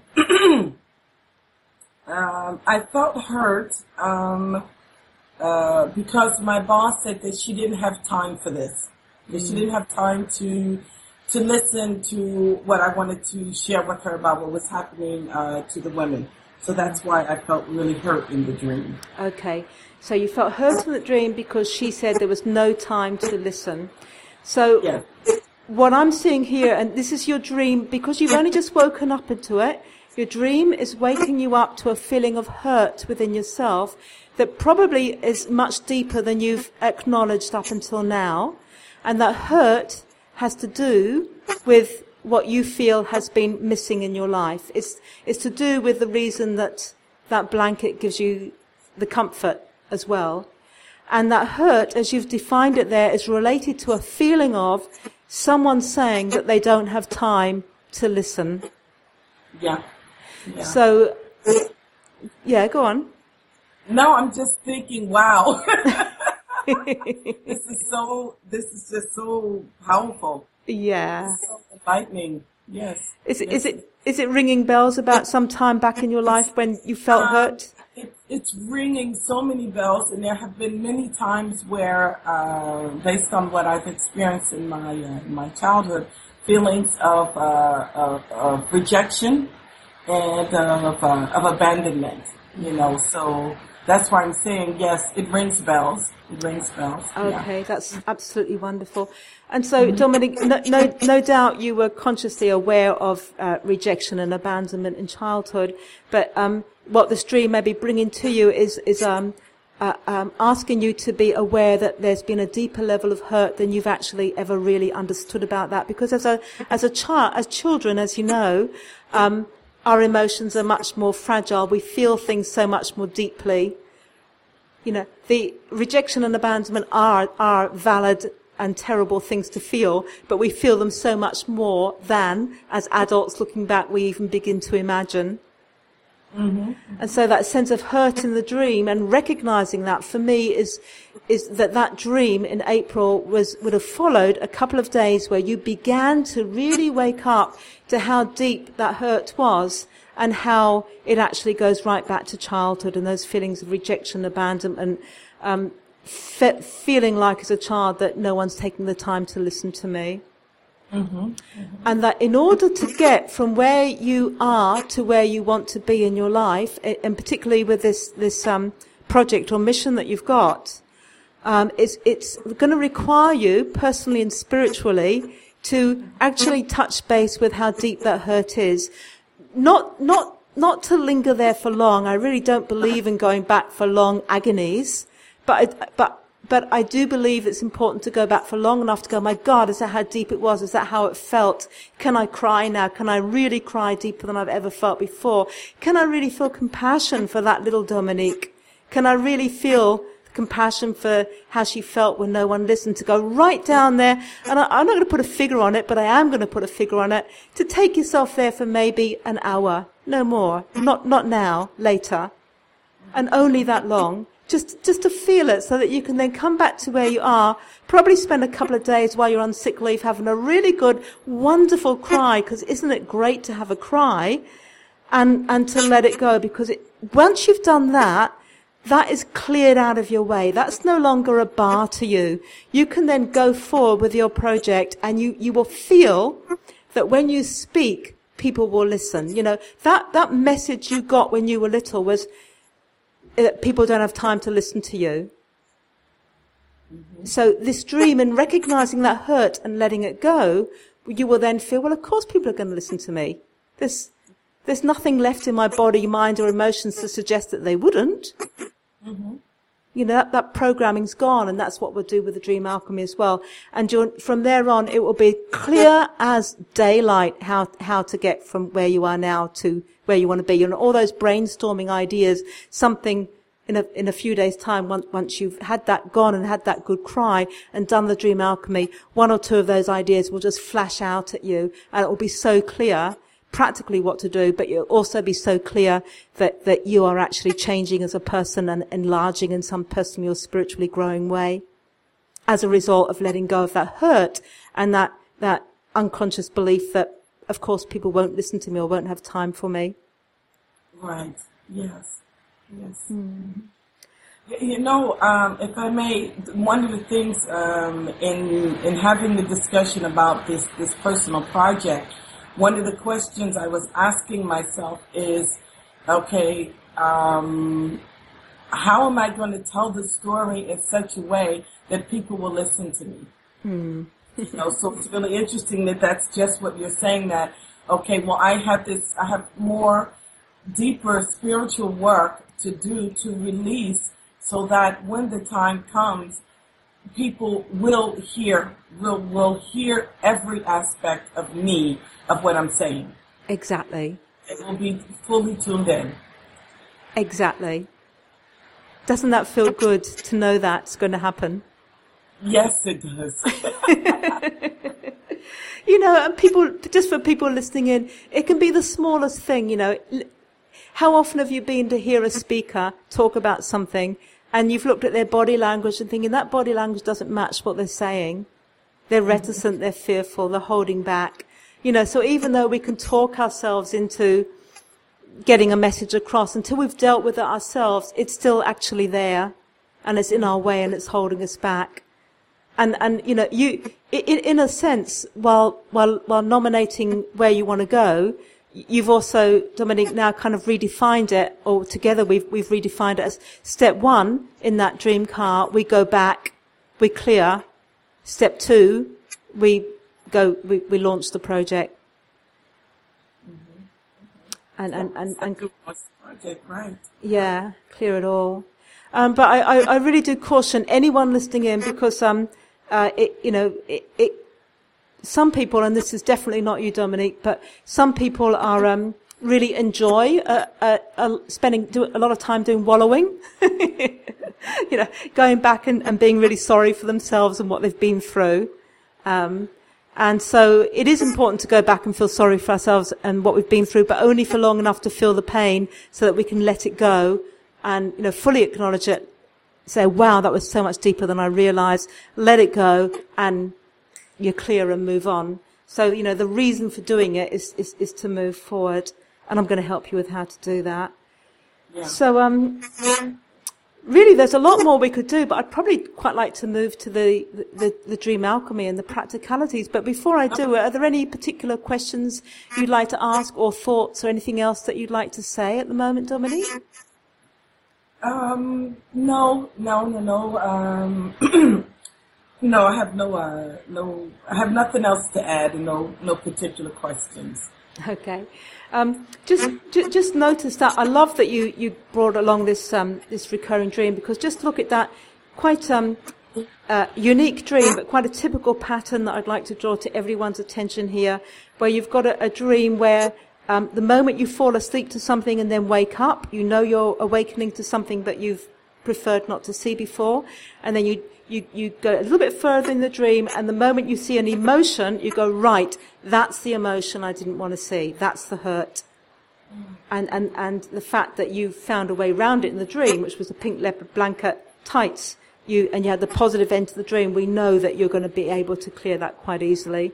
felt hurt because my boss said that she didn't have time for this. That she didn't have time to listen to what I wanted to share with her about what was happening to the women. So that's why I felt really hurt in the dream. Okay. So you felt hurt in the dream because she said there was no time to listen. So Yeah. what I'm seeing here, and this is your dream, because you've only just woken up into it, your dream is waking you up to a feeling of hurt within yourself that probably is much deeper than you've acknowledged up until now. And that hurt has to do with what you feel has been missing in your life. It's to do with the reason that blanket gives you the comfort as well. And that hurt, as you've defined it there, is related to a feeling of someone saying that they don't have time to listen. Yeah. So, yeah, go on. No, I'm just thinking, wow. This is just so powerful. Yeah. It's so enlightening. Yes. Is it ringing bells about some time back in your life when you felt hurt? It's ringing so many bells, and there have been many times where, based on what I've experienced in my childhood, feelings of rejection and of abandonment. So that's why I'm saying yes. It rings bells. It rings bells. Okay, that's absolutely wonderful. And so, Dominique, no doubt you were consciously aware of rejection and abandonment in childhood, but what this dream may be bringing to you is asking you to be aware that there's been a deeper level of hurt than you've actually ever really understood about that. Because as children, as you know, our emotions are much more fragile. We feel things so much more deeply. You know, the rejection and abandonment are valid and terrible things to feel, but we feel them so much more than, as adults looking back, we even begin to imagine. Mm-hmm. And so that sense of hurt in the dream, and recognizing that, for me, is that dream in April would have followed a couple of days where you began to really wake up to how deep that hurt was, and how it actually goes right back to childhood and those feelings of rejection, abandonment, feeling like as a child that no one's taking the time to listen to me. Mm-hmm. Mm-hmm. And that in order to get from where you are to where you want to be in your life, and particularly with this project or mission that you've got, it's going to require you personally and spiritually to actually touch base with how deep that hurt is. Not to linger there for long. I really don't believe in going back for long agonies, but I do believe it's important to go back for long enough to go, my God, is that how deep it was? Is that how it felt? Can I cry now? Can I really cry deeper than I've ever felt before? Can I really feel compassion for that little Dominique? Can I really feel compassion for how she felt when no one listened, to go right down there, and I'm not going to put a figure on it, but I am going to put a figure on it, to take yourself there for maybe an hour, no more, not now, later, and only that long, just to feel it, so that you can then come back to where you are, probably spend a couple of days while you're on sick leave having a really good, wonderful cry, because isn't it great to have a cry, and to let it go, because once you've done that, that is cleared out of your way. That's no longer a bar to you. You can then go forward with your project, and you will feel that when you speak, people will listen. You know, that message you got when you were little was that people don't have time to listen to you. Mm-hmm. So this dream, and recognizing that hurt and letting it go, you will then feel, well, of course people are going to listen to me. There's nothing left in my body, mind, or emotions to suggest that they wouldn't. Mm-hmm. You know, that programming's gone, and that's what we'll do with the Dream Alchemy as well. And from there on, it will be clear as daylight how to get from where you are now to where you want to be. You know, all those brainstorming ideas, something in a few days' time, once you've had that gone and had that good cry and done the Dream Alchemy, one or two of those ideas will just flash out at you, and it will be so clear practically what to do, but you'll also be so clear that you are actually changing as a person and enlarging in some personal, spiritually growing way as a result of letting go of that hurt and that unconscious belief that, of course, people won't listen to me or won't have time for me. Right. Yes. Yes. Mm. You know, if I may, one of the things in having the discussion about this personal project, one of the questions I was asking myself is, okay, how am I going to tell the story in such a way that people will listen to me? Mm. You know, so it's really interesting that that's just what you're saying, that, okay, well, I have more deeper spiritual work to do to release, so that when the time comes, people will hear every aspect of me, of what I'm saying. Exactly. It will be fully tuned in. Exactly. Doesn't that feel good to know that's going to happen? Yes, it does. You know, and people, just for people listening in, it can be the smallest thing, you know. How often have you been to hear a speaker talk about something, and you've looked at their body language and thinking that body language doesn't match what they're saying? They're reticent, they're fearful, they're holding back. You know, so even though we can talk ourselves into getting a message across, until we've dealt with it ourselves, it's still actually there, and it's in our way, and it's holding us back. And you know, you, in a sense, while nominating where you want to go, you've also, Dominique, now kind of redefined it, or together we've redefined it as step 1 in that dream car. We go back, we clear. Step 2, we launch the project. Mm-hmm. And project, right? Yeah, clear it all. But I really do caution anyone listening in because, some people, and this is definitely not you, Dominique, but some people are, really enjoy, spending a lot of time doing wallowing, going back and being really sorry for themselves and what they've been through. And so it is important to go back and feel sorry for ourselves and what we've been through, but only for long enough to feel the pain so that we can let it go and, fully acknowledge it. Say, wow, that was so much deeper than I realized. Let it go and you're clear and move on. So, the reason for doing it is to move forward. And I'm going to help you with how to do that. Yeah. So, really, there's a lot more we could do, but I'd probably quite like to move to the dream alchemy and the practicalities. But before I do, are there any particular questions you'd like to ask or thoughts or anything else that you'd like to say at the moment, Dominique? No. No, I have I have nothing else to add and no particular questions. Okay. Just notice that I love that you brought along this recurring dream, because just look at that quite unique dream, but quite a typical pattern that I'd like to draw to everyone's attention here, where you've got a dream where the moment you fall asleep to something and then wake up, you're awakening to something that you've preferred not to see before, and then you go a little bit further in the dream, and the moment you see an emotion, you go, right, that's the emotion I didn't want to see. That's the hurt. And the fact that you found a way around it in the dream, which was the pink leopard blanket tights, you had the positive end to the dream, we know that you're going to be able to clear that quite easily.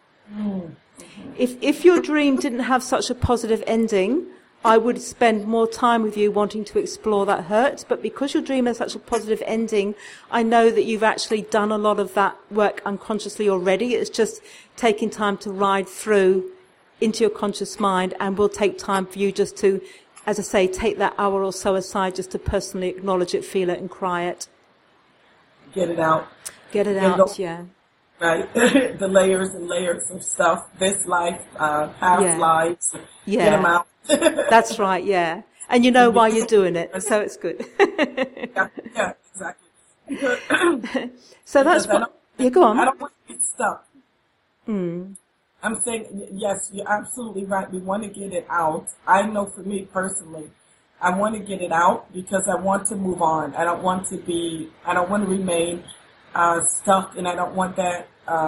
If your dream didn't have such a positive ending, I would spend more time with you wanting to explore that hurt. But because your dream has such a positive ending, I know that you've actually done a lot of that work unconsciously already. It's just taking time to ride through into your conscious mind, and will take time for you just to, as I say, take that hour or so aside just to personally acknowledge it, feel it, and cry it. Get it out. Yeah. Right. The layers and layers of stuff. This life, past lives. Yeah. Get them out. That's right, yeah. And you know why you're doing it, so it's good. yeah, exactly. So that's what... Yeah, go on. I don't want to get stuck. I'm saying, yes, you're absolutely right. We want to get it out. I know for me personally, I want to get it out because I want to move on. I don't want to remain stuck, and I don't want that,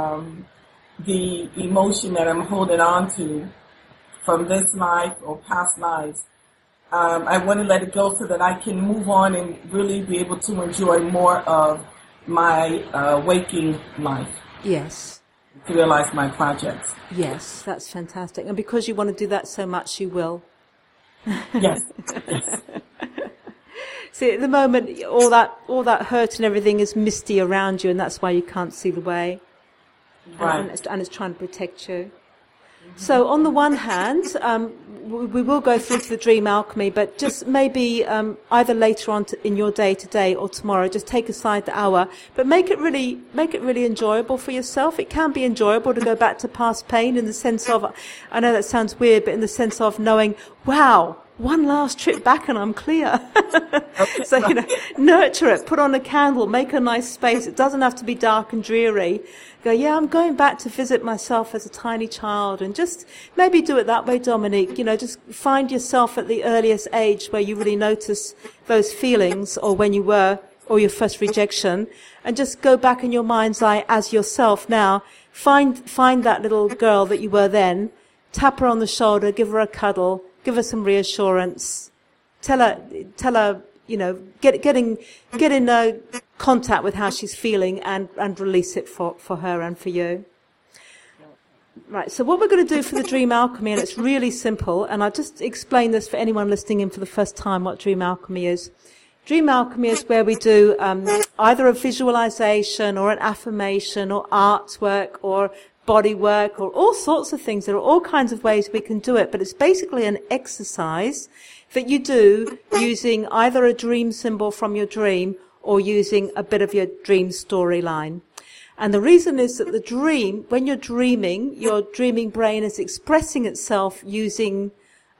the emotion that I'm holding on to from this life or past lives. I want to let it go so that I can move on and really be able to enjoy more of my waking life. Yes. To realize my projects. Yes, that's fantastic. And because you want to do that so much, you will. Yes. See, at the moment, all that hurt and everything is misty around you, and that's why you can't see the way. Right. And it's trying to protect you. So on the one hand, we will go through to the dream alchemy, but just maybe either later on in your day today or tomorrow, just take aside the hour, but make it really enjoyable for yourself. It can be enjoyable to go back to past pain in the sense of, I know that sounds weird, but in the sense of knowing, wow, one last trip back and I'm clear. So, nurture it, put on a candle, make a nice space. It doesn't have to be dark and dreary. Go, yeah, I'm going back to visit myself as a tiny child, and just maybe do it that way, Dominique. Just find yourself at the earliest age where you really notice those feelings, or when you were, or your first rejection, and just go back in your mind's eye as yourself now. Find that little girl that you were then, tap her on the shoulder, give her a cuddle, give her some reassurance, tell her, get in contact with how she's feeling and release it for her and for you. Right, so what we're going to do for the dream alchemy, and it's really simple, and I'll just explain this for anyone listening in for the first time what dream alchemy is. Dream alchemy is where we do either a visualization or an affirmation or artwork or body work or all sorts of things. There are all kinds of ways we can do it, but it's basically an exercise that you do using either a dream symbol from your dream or using a bit of your dream storyline. And the reason is that the dream, when you're dreaming, your dreaming brain is expressing itself using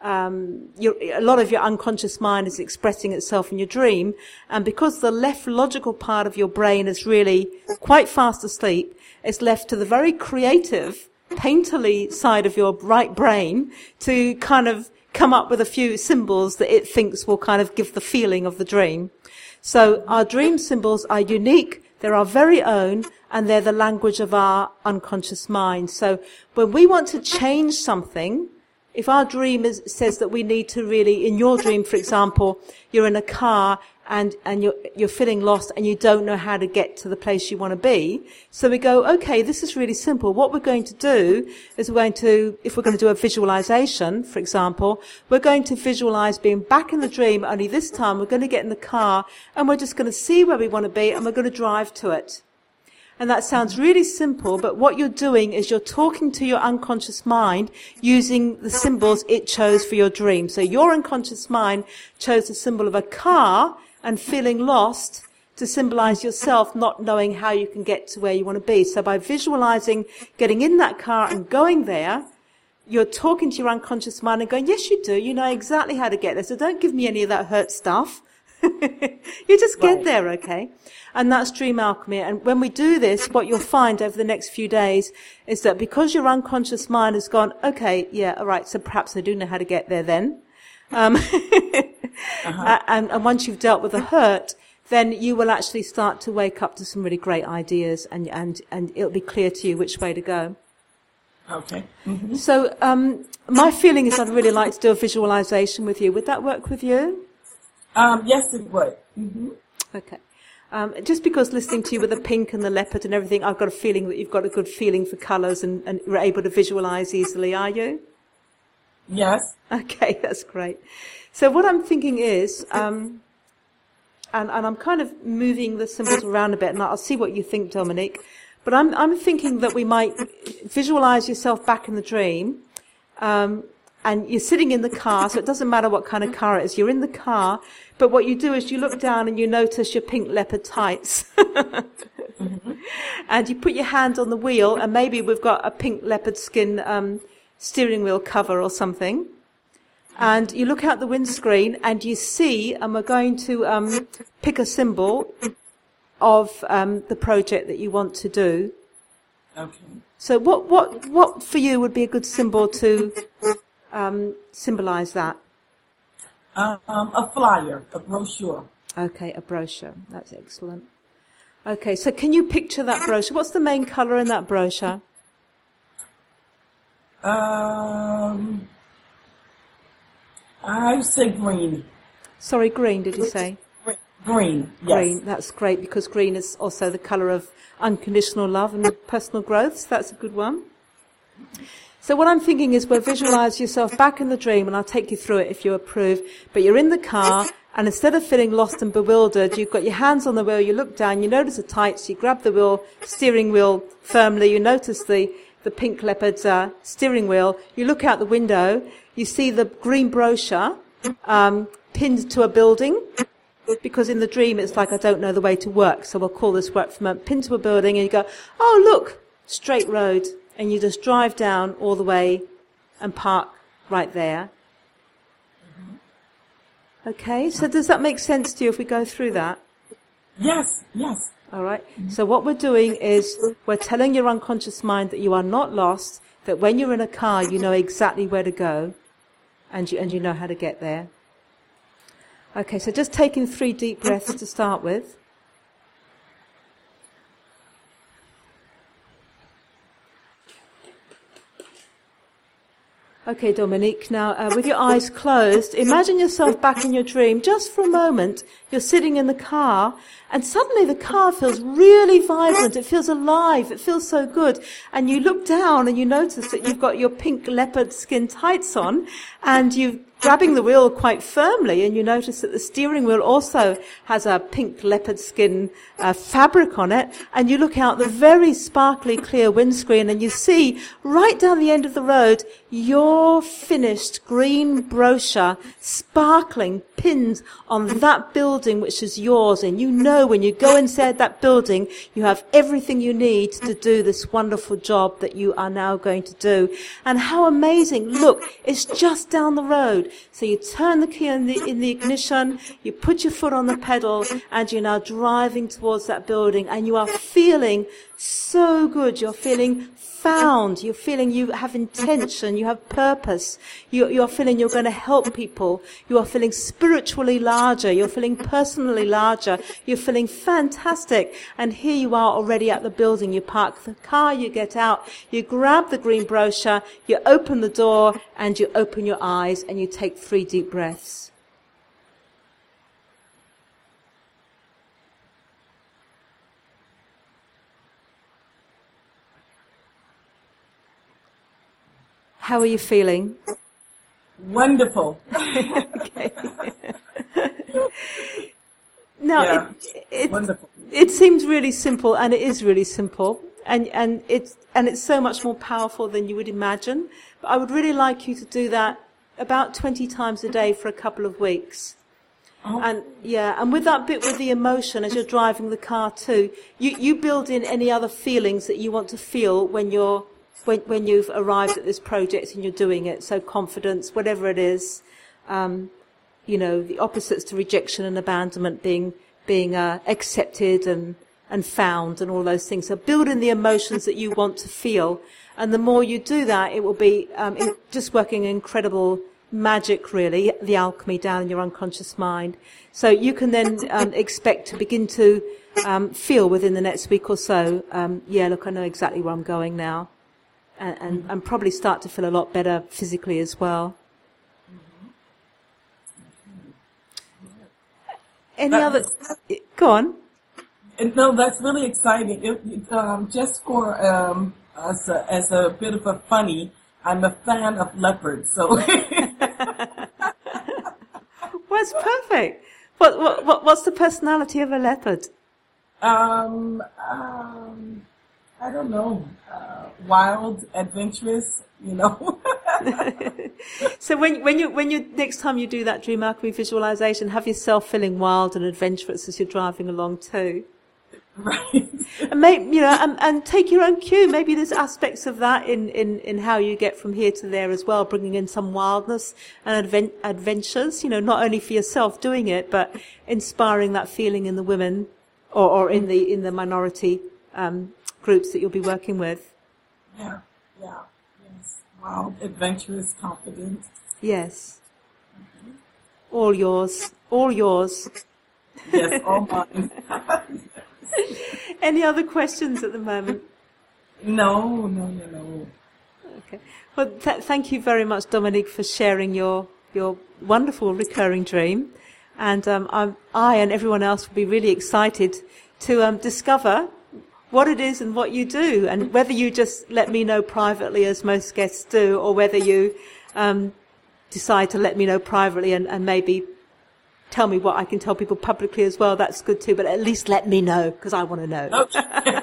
a lot of your unconscious mind is expressing itself in your dream, and because the left logical part of your brain is really quite fast asleep, it's left to the very creative, painterly side of your right brain to kind of come up with a few symbols that it thinks will kind of give the feeling of the dream. So our dream symbols are unique, they're our very own, and they're the language of our unconscious mind. So when we want to change something, if our dream says that we need to really, in your dream, for example, you're in a car and you're feeling lost and you don't know how to get to the place you want to be. So we go, okay, this is really simple. What we're going to do is if we're going to do a visualization, for example, we're going to visualize being back in the dream, only this time we're going to get in the car and we're just going to see where we want to be and we're going to drive to it. And that sounds really simple, but what you're doing is you're talking to your unconscious mind using the symbols it chose for your dream. So your unconscious mind chose the symbol of a car and feeling lost to symbolize yourself not knowing how you can get to where you want to be. So by visualizing getting in that car and going there, you're talking to your unconscious mind and going, yes, you do. You know exactly how to get there. So don't give me any of that hurt stuff. You just get there, okay? And that's dream alchemy. And when we do this, what you'll find over the next few days is that because your unconscious mind has gone, okay, yeah, all right, so perhaps I do know how to get there then. And once you've dealt with the hurt, then you will actually start to wake up to some really great ideas and it'll be clear to you which way to go. Okay. Mm-hmm. So, my feeling is I'd really like to do a visualization with you. Would that work with you? Yes, it would. Mm-hmm. Okay. Just because listening to you with the pink and the leopard and everything, I've got a feeling that you've got a good feeling for colours and you're able to visualise easily, are you? Yes. Okay, that's great. So what I'm thinking is, and I'm kind of moving the symbols around a bit, and I'll see what you think, Dominique, but I'm thinking that we might visualise yourself back in the dream, and you're sitting in the car, so it doesn't matter what kind of car it is. You're in the car, but what you do is you look down and you notice your pink leopard tights. Mm-hmm. And you put your hand on the wheel, and maybe we've got a pink leopard skin steering wheel cover or something. And you look out the windscreen and you see, and we're going to pick a symbol of the project that you want to do. Okay. So what for you would be a good symbol to symbolize that? A flyer, a brochure. Okay, a brochure. That's excellent. Okay, so can you picture that brochure? What's the main colour in that brochure? I would say green. Sorry, green, did you say? Green, yes. Green, that's great, because green is also the colour of unconditional love and personal growth, so that's a good one. So what I'm thinking is we'll visualise yourself back in the dream, and I'll take you through it if you approve, but you're in the car, and instead of feeling lost and bewildered, you've got your hands on the wheel, you look down, you notice the tights, you grab the wheel, steering wheel firmly, you notice the pink leopard's steering wheel, you look out the window, you see the green brochure pinned to a building, because in the dream it's like, I don't know the way to work, so we'll call this work from a pinned to a building, and you go, oh look, straight road, and you just drive down all the way and park right there. Okay, so does that make sense to you if we go through that? Yes, yes. All right. So what we're doing is we're telling your unconscious mind that you are not lost, that when you're in a car, you know exactly where to go, and you know how to get there. Okay, so just taking 3 deep breaths to start with. Okay, Dominique, now with your eyes closed, imagine yourself back in your dream. Just for a moment, you're sitting in the car, and suddenly the car feels really vibrant. It feels alive. It feels so good. And you look down and you notice that you've got your pink leopard skin tights on, and you're grabbing the wheel quite firmly, and you notice that the steering wheel also has a pink leopard skin fabric on it, and you look out the very sparkly clear windscreen and you see right down the end of the road your finished green brochure, sparkling pinned on that building which is yours, and you know when you go inside that building, you have everything you need to do this wonderful job that you are now going to do. And how amazing. Look, it's just down the road. So you turn the key in the ignition, you put your foot on the pedal, and you're now driving towards that building, and you are feeling so good. You're feeling found. You're feeling you have intention. You have purpose. You're feeling you're going to help people. You are feeling spiritually larger. You're feeling personally larger. You're feeling fantastic. And here you are already at the building. You park the car, you get out, you grab the green brochure, you open the door, and you open your eyes, and you take 3 deep breaths. How are you feeling? Wonderful. Okay. Now, Yeah, wonderful. it seems really simple, and it is really simple, and it's so much more powerful than you would imagine. But I would really like you to do that about 20 times a day for a couple of weeks. Oh. And with that bit with the emotion as you're driving the car too, you build in any other feelings that you want to feel when you've arrived at this project and you're doing it. So confidence, whatever it is, the opposites to rejection and abandonment being accepted and found and all those things. So build in the emotions that you want to feel. And the more you do that, it will be just working incredible magic, really, the alchemy down in your unconscious mind. So you can then expect to begin to feel within the next week or so, look, I know exactly where I'm going now. And probably start to feel a lot better physically as well. Any other? Go on. No, that's really exciting. Just for as a bit of a funny, I'm a fan of leopards, so. Well, it's perfect. What's the personality of a leopard? I don't know. Wild, adventurous, So when you next time you do that dream alchemy visualization, have yourself feeling wild and adventurous as you're driving along too. Right. And and take your own cue. Maybe there's aspects of that in how you get from here to there as well, bringing in some wildness and adventures. Not only for yourself doing it, but inspiring that feeling in the women or in the minority groups that you'll be working with. Yeah, yes. Wild, adventurous, confident. Yes. All yours. Yes, all mine. Any other questions at the moment? No. Okay. Well, thank you very much, Dominique, for sharing your wonderful recurring dream. And I and everyone else will be really excited to discover what it is and what you do, and whether you just let me know privately, as most guests do, or whether you decide to let me know privately and maybe tell me what I can tell people publicly as well. That's good too, but at least let me know, because I want to know. Okay.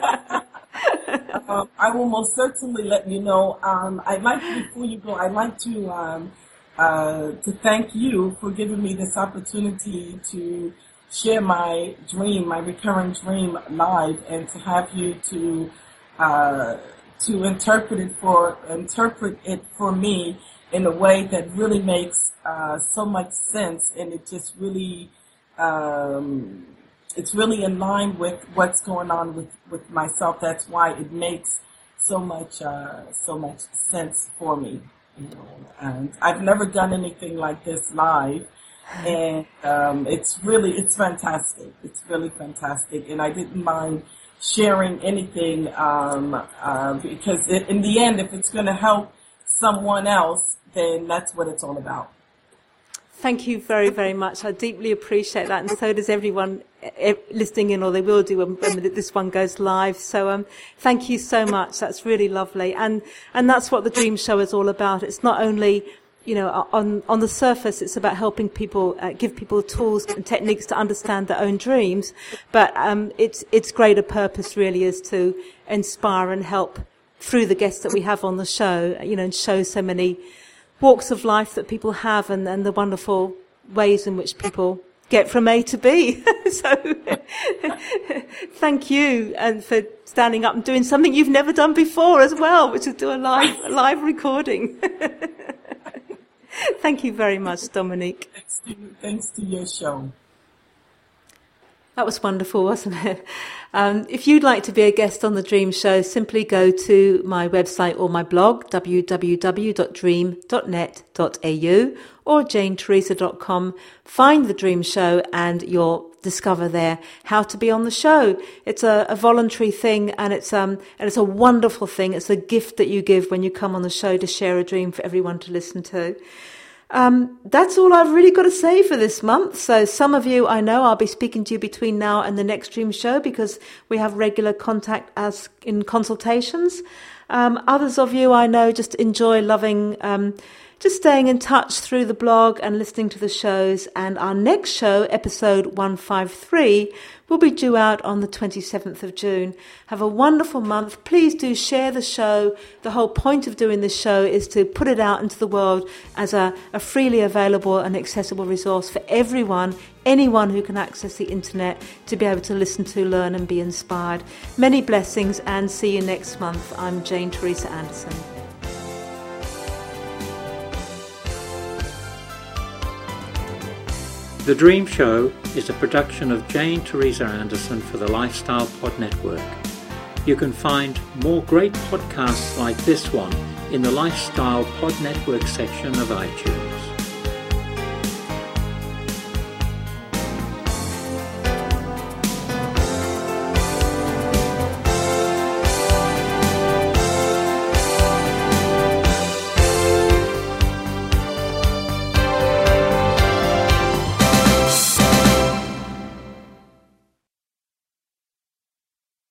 I will most certainly let you know. Before you go, I'd like to thank you for giving me this opportunity to share my dream, my recurring dream live, and to have you to interpret it for me in a way that really makes so much sense, and it just really it's really in line with what's going on with myself. That's why it makes so much sense for me. And I've never done anything like this live. And it's fantastic. It's really fantastic, and I didn't mind sharing anything because in the end, if it's going to help someone else, then that's what it's all about. Thank you very, very much. I deeply appreciate that, and so does everyone listening in, or they will do when this one goes live. So thank you so much. That's really lovely, and that's what the Dream Show is all about. It's not only on the surface, it's about helping people, give people tools and techniques to understand their own dreams. But its greater purpose really is to inspire and help through the guests that we have on the show, and show so many walks of life that people have, and the wonderful ways in which people get from A to B. So thank you, and for standing up and doing something you've never done before as well, which is do a live recording. Thank you very much, Dominique. Thanks to your show. That was wonderful, wasn't it? If you'd like to be a guest on The Dream Show, simply go to my website or my blog, www.dream.net.au or janetheresa.com. Find The Dream Show and you'll discover there how to be on the show. It's a voluntary thing, and it's a wonderful thing. It's a gift that you give when you come on the show to share a dream for everyone to listen to. That's all I've really got to say for this month. So some of you, I know I'll be speaking to you between now and the next Dream Show because we have regular contact as in consultations. Others of you I know just enjoy loving just staying in touch through the blog and listening to the shows. And our next show, episode 153, will be due out on the 27th of June. Have a wonderful month. Please do share the show. The whole point of doing this show is to put it out into the world as a freely available and accessible resource for everyone, anyone who can access the internet, to be able to listen to, learn and be inspired. Many blessings, and see you next month. I'm Jane Theresa Anderson. The Dream Show is a production of Jane Theresa Anderson for the Lifestyle Pod Network. You can find more great podcasts like this one in the Lifestyle Pod Network section of iTunes.